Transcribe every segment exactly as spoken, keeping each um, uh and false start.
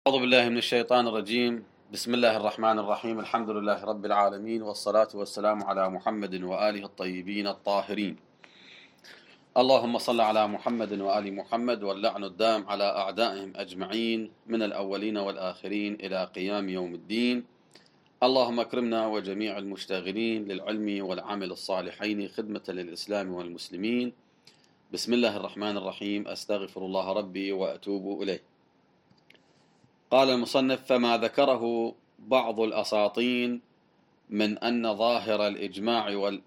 أعوذ بالله من الشيطان الرجيم. بسم الله الرحمن الرحيم. الحمد لله رب العالمين، والصلاة والسلام على محمد وآله الطيبين الطاهرين. اللهم صل على محمد وآل محمد، واللعن الدام على أعدائهم أجمعين من الأولين والآخرين إلى قيام يوم الدين. اللهم اكرمنا وجميع المشتغلين للعلم والعمل الصالحين خدمة للإسلام والمسلمين. بسم الله الرحمن الرحيم. أستغفر الله ربي وأتوب إليه. قال المصنف: فما ذكره بعض الأساطين من أن ظاهر الإجماع وال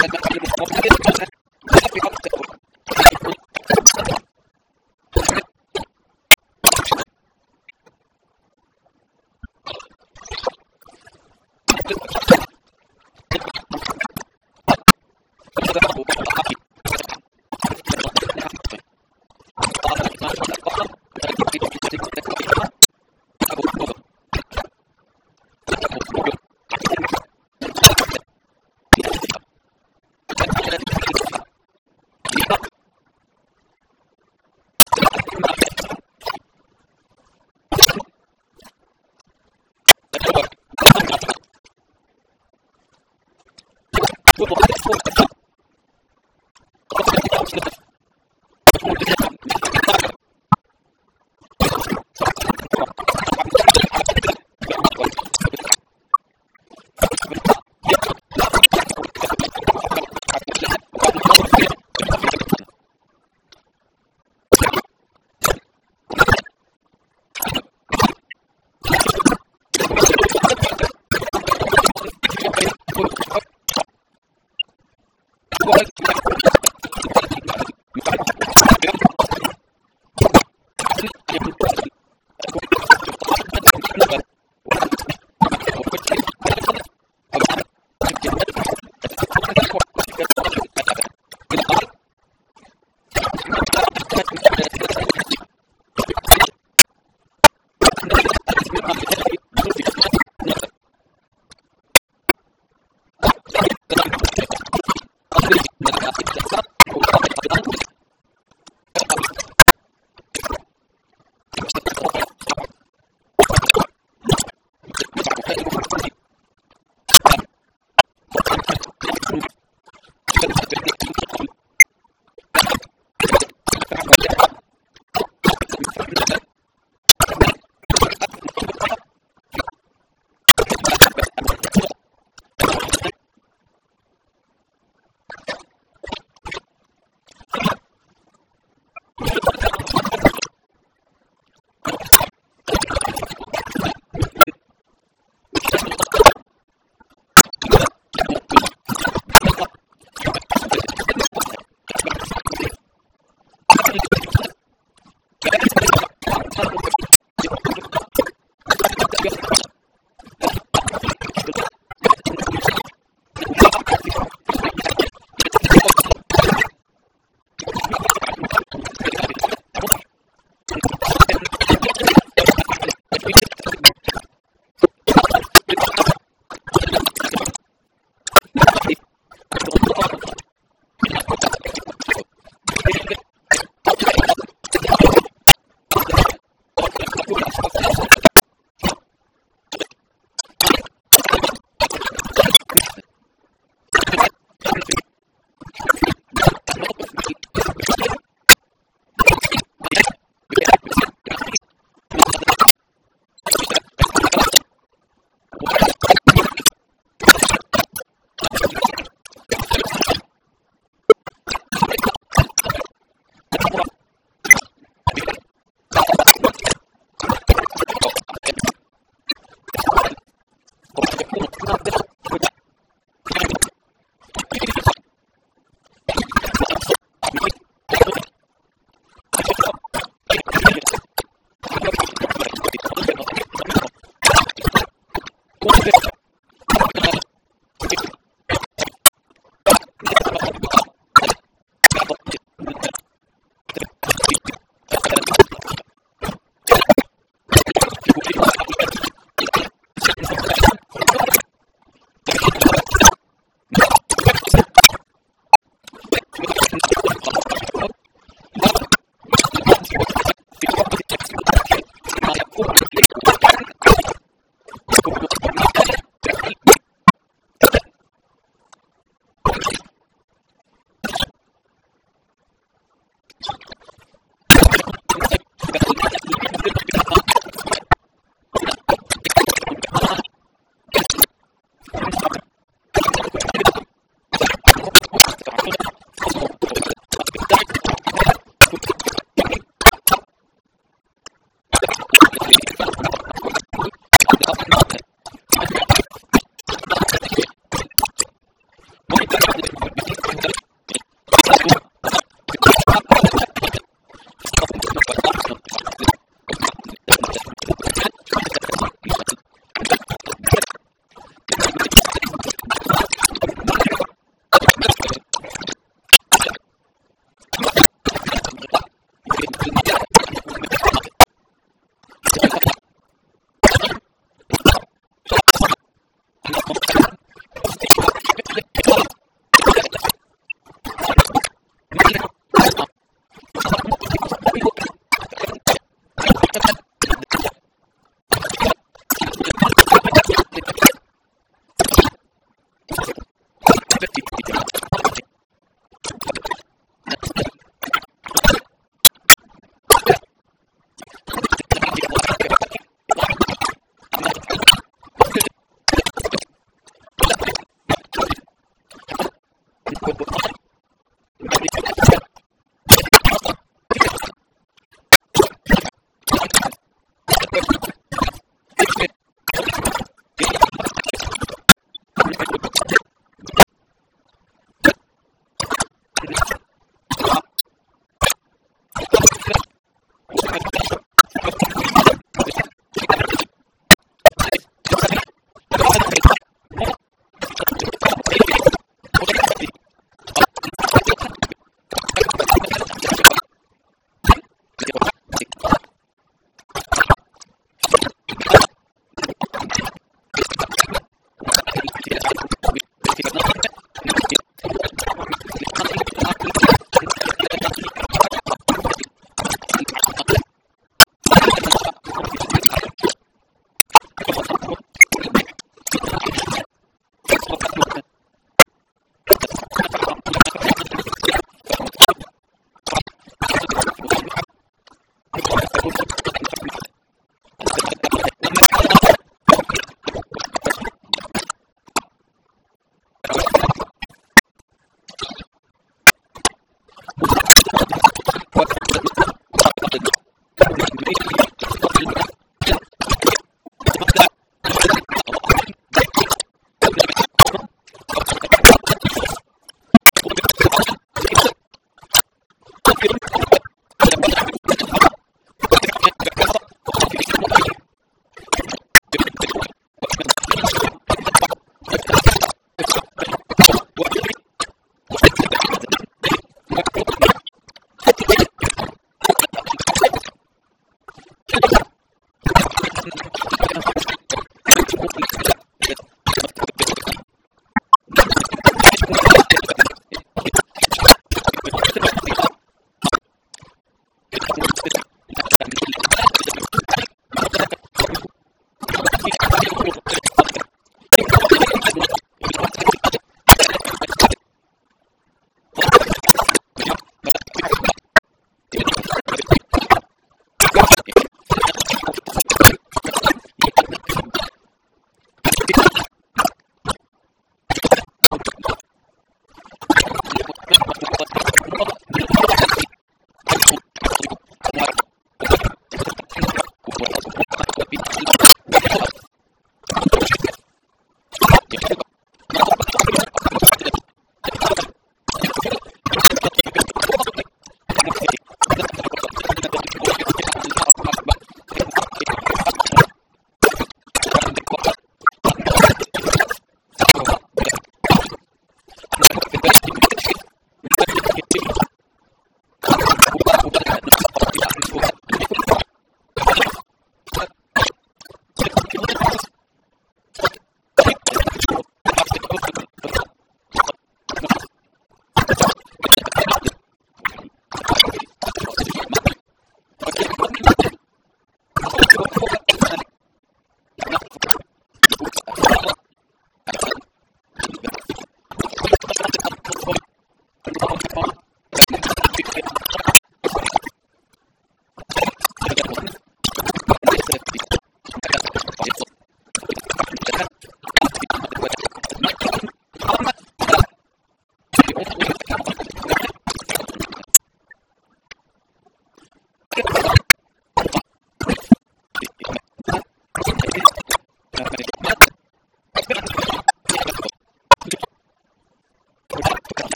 Thank you.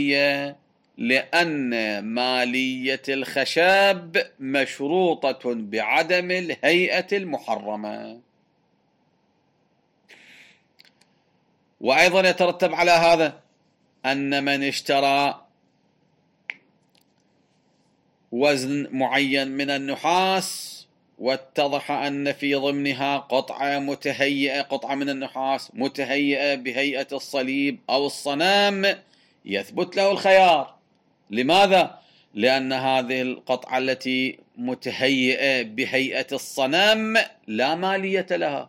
المالية؟ لأن مالية الخشب مشروطة بعدم الهيئة المحرمة. وأيضا يترتب على هذا أن من اشترى وزن معين من النحاس واتضح أن في ضمنها قطعة متهيئة قطعة من النحاس متهيئة بهيئة الصليب أو الصنم، يثبت له الخيار. لماذا؟ لأن هذه القطعة التي متهيئة بهيئة الصنم لا مالية لها،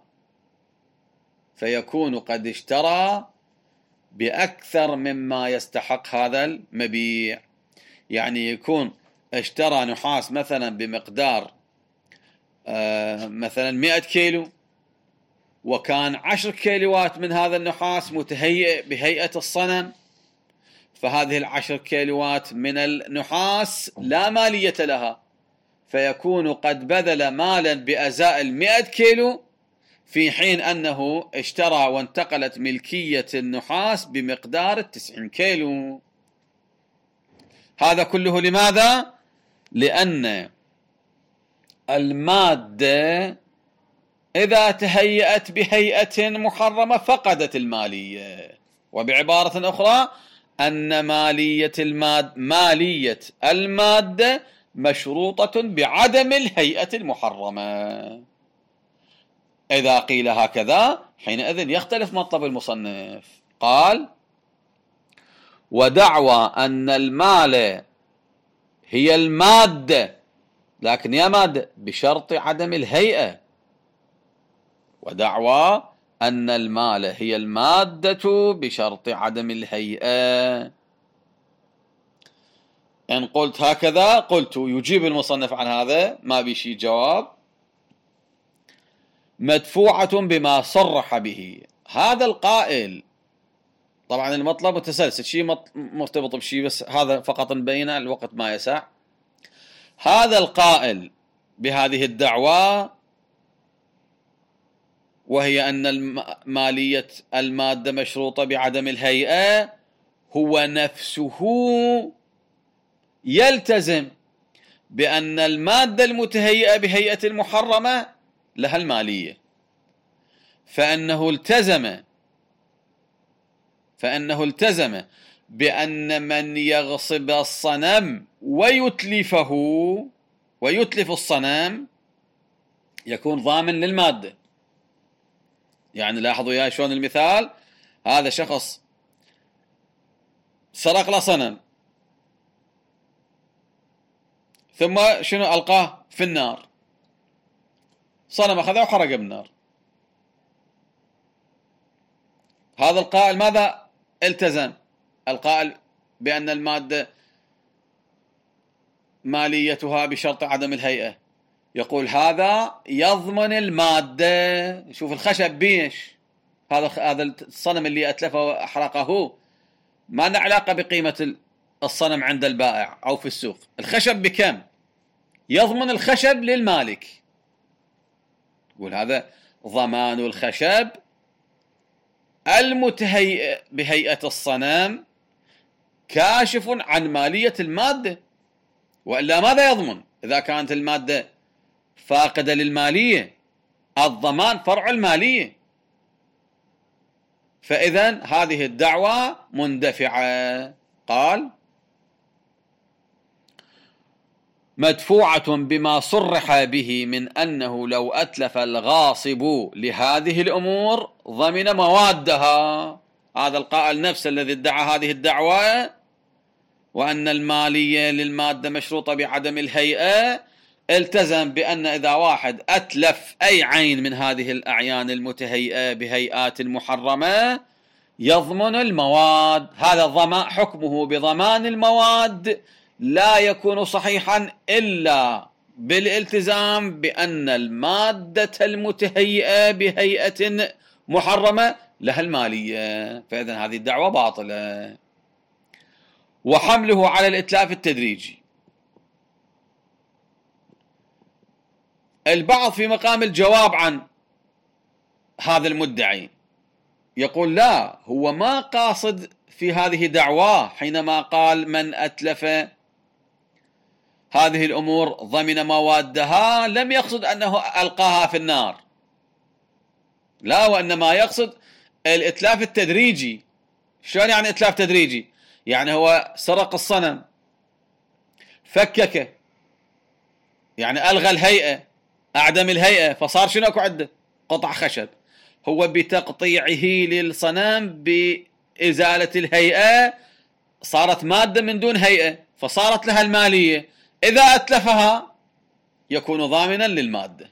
فيكون قد اشترى بأكثر مما يستحق هذا المبيع. يعني يكون اشترى نحاس مثلا بمقدار آه مثلا مئة كيلو، وكان عشر كيلوات من هذا النحاس متهيئ بهيئة الصنم، فهذه العشر كيلوات من النحاس لا مالية لها، فيكون قد بذل مالا بأزاء المئة كيلو، في حين أنه اشترى وانتقلت ملكية النحاس بمقدار التسعين كيلو. هذا كله لماذا؟ لأن المادة إذا تهيأت بهيئة محرمة فقدت المالية. وبعبارة أخرى أن مالية المادة مالية المادة مشروطة بعدم الهيئة المحرمة. إذا قيل هكذا حينئذ يختلف مطلب المصنف. قال: ودعوى أن المال هي المادة، لكن يا مادة بشرط عدم الهيئة. ودعوى أن المال هي المادة بشرط عدم الهيئة. إن قلت هكذا قلت يجيب المصنف عن هذا ما بيشي جواب: مدفوعة بما صرح به. هذا القائل، طبعا المطلب متسلسل، شيء مرتبط بشيء، بس هذا فقط نبينه، الوقت ما يسع. هذا القائل بهذه الدعوة وهي أن مالية المادة مشروطة بعدم الهيئة هو نفسه يلتزم بأن المادة المتهيئة بهيئة المحرمة لها المالية، فأنه التزم فأنه التزم بأن من يغصب الصنم ويتلفه ويتلف الصنم يكون ضامن للمادة. يعني لاحظوا يا شلون المثال، هذا شخص سرق له صنم ثم شنو ألقاه في النار، صنم أخذه وحرقه بالنار. هذا القائل ماذا التزم؟ القائل بأن المادة ماليتها بشرط عدم الهيئة، يقول هذا يضمن المادة. شوف الخشب بيش، هذا هذا الصنم اللي أتلفه وأحرقه ما له علاقة بقيمة الصنم عند البائع أو في السوق. الخشب بكم؟ يضمن الخشب للمالك. يقول هذا ضمان الخشب المتهيئ بهيئة الصنم كاشف عن مالية المادة، وإلا ماذا يضمن إذا كانت المادة فاقدة للمالية؟ الضمان فرع المالية. فإذن هذه الدعوة مندفعة. قال: مدفوعة بما صرح به من أنه لو أتلف الغاصب لهذه الأمور ضمن موادها. هذا القائل نفسه الذي ادعى هذه الدعوة وأن المالية للمادة مشروطة بعدم الهيئة، التزم بأن إذا واحد أتلف أي عين من هذه الأعيان المتهيئة بهيئات محرمة يضمن المواد. هذا الضمان حكمه بضمان المواد لا يكون صحيحا إلا بالالتزام بأن المادة المتهيئة بهيئة محرمة لها المالية. فإذن هذه الدعوة باطلة. وحمله على الإتلاف التدريجي. البعض في مقام الجواب عن هذا المدعي يقول لا، هو ما قاصد في هذه دعواه حينما قال من أتلف هذه الأمور ضمن موادها، لم يقصد أنه ألقاها في النار، لا، وإنما يقصد الإتلاف التدريجي. شلون يعني إتلاف تدريجي؟ يعني هو سرق الصنم، فككه، يعني ألغى الهيئة، أعدم الهيئة، فصار شنو اكو عنده؟ قطع خشب. هو بتقطيعه للصنم بإزالة الهيئة صارت مادة من دون هيئة، فصارت لها المالية، إذا أتلفها يكون ضامنا للمادة.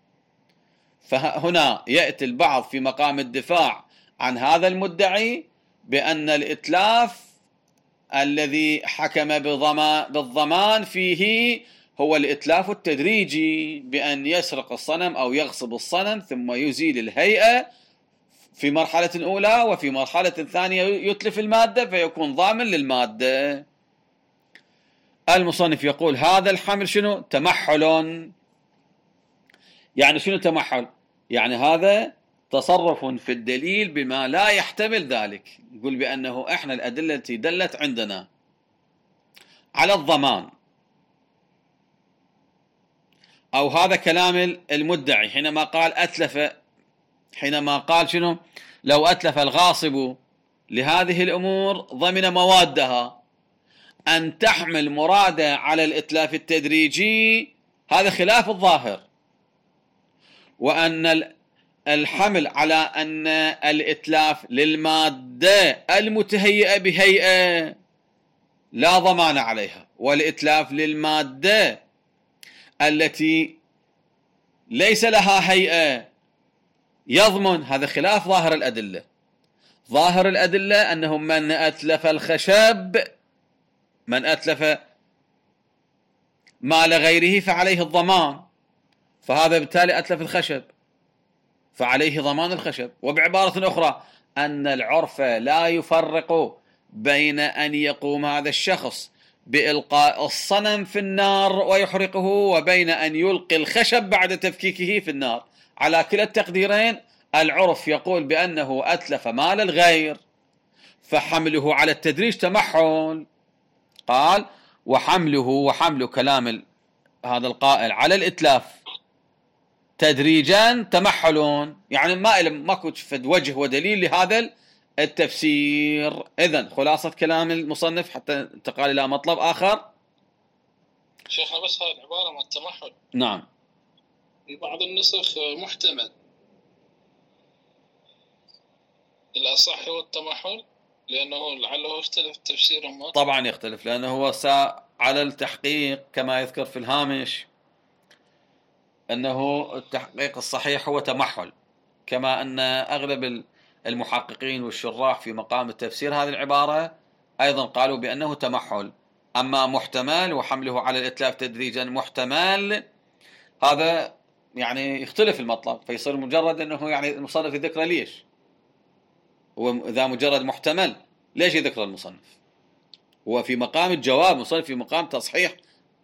فهنا يأتي البعض في مقام الدفاع عن هذا المدعي بأن الإتلاف الذي حكم بالضمان فيه هو الإتلاف التدريجي، بأن يسرق الصنم أو يغصب الصنم ثم يزيل الهيئة في مرحلة أولى، وفي مرحلة ثانية يتلف المادة فيكون ضامن للمادة. المصنف يقول هذا الحمل شنو؟ تمحل. يعني شنو تمحل؟ يعني هذا تصرف في الدليل بما لا يحتمل ذلك. يقول بأنه إحنا الأدلة التي دلت عندنا على الضمان، أو هذا كلام المدعي حينما قال أتلف، حينما قال شنو؟ لو أتلف الغاصب لهذه الأمور ضمن موادها، أن تحمل مرادة على الإتلاف التدريجي هذا خلاف الظاهر، وأن الحمل على أن الإتلاف للمادة المتهيئة بهيئة لا ضمان عليها، والإتلاف للمادة التي ليس لها هيئة يضمن، هذا خلاف ظاهر الأدلة. ظاهر الأدلة أنه من أتلف الخشب، من أتلف مال غيره فعليه الضمان، فهذا بالتالي أتلف الخشب فعليه ضمان الخشب. وبعبارة أخرى أن العرف لا يفرق بين أن يقوم هذا الشخص بإلقاء الصنم في النار ويحرقه، وبين أن يلقي الخشب بعد تفكيكه في النار. على كلا التقديرين العرف يقول بأنه أتلف مال الغير، فحمله على التدريج تمحل. قال وحمله، وحمل كلام هذا القائل على الإتلاف تدريجا تمحلون، يعني ما ماكو فد وجه ودليل لهذا التفسير. إذن خلاصة كلام المصنف حتى انتقال إلى مطلب آخر. شيخنا بس هاي العبارة مع التمحل، نعم، في بعض النسخ محتمل، الأصح هو التمحل، لأنه لعله يختلف تفسيرهم. طبعا يختلف، لأنه هو على التحقيق كما يذكر في الهامش أنه التحقيق الصحيح هو تمحل، كما أن أغلب المحققين والشراح في مقام التفسير هذه العبارة أيضا قالوا بأنه تمحل. أما محتمل وحمله على الإتلاف تدريجا محتمل، هذا يعني يختلف المطلب، فيصير مجرد أنه يعني المصنف يذكره ليش؟ هو إذا مجرد محتمل ليش يذكر المصنف؟ هو في مقام الجواب، مصنف في مقام تصحيح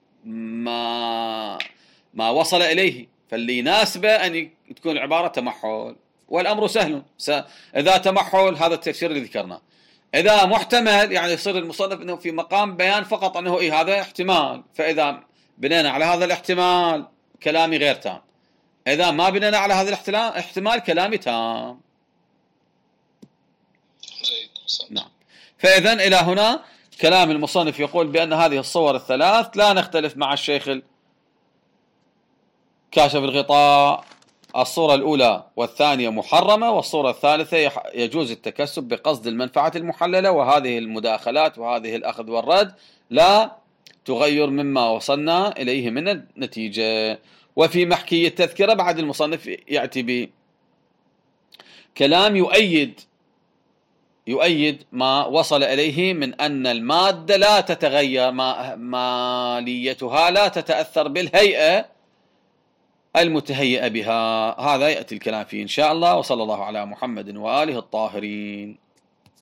ما ما وصل إليه، فاللي يناسبه أن تكون العبارة تمحل، والأمر سهل. إذا تمحل هذا التفسير اللي ذكرناه، إذا محتمل يعني يصير المصنف أنه في مقام بيان فقط أنه إيه هذا احتمال، فإذا بنينا على هذا الاحتمال كلامي غير تام، إذا ما بنينا على هذا الاحتمال كلامي تام. نعم. فإذا إلى هنا كلام المصنف يقول بأن هذه الصور الثلاث لا نختلف مع الشيخ كاشف الغطاء. الصورة الأولى والثانية محرمة، والصورة الثالثة يجوز التكسب بقصد المنفعة المحللة، وهذه المداخلات وهذه الأخذ والرد لا تغير مما وصلنا إليه من النتيجة. وفي محكي التذكرة بعد المصنف يأتي بكلام يؤيد يؤيد ما وصل إليه من أن المادة لا تتغير، ما ماليتها لا تتأثر بالهيئة المتهيئة بها. هذا يأتي الكلام فيه إن شاء الله. وصلى الله على محمد وآله الطاهرين.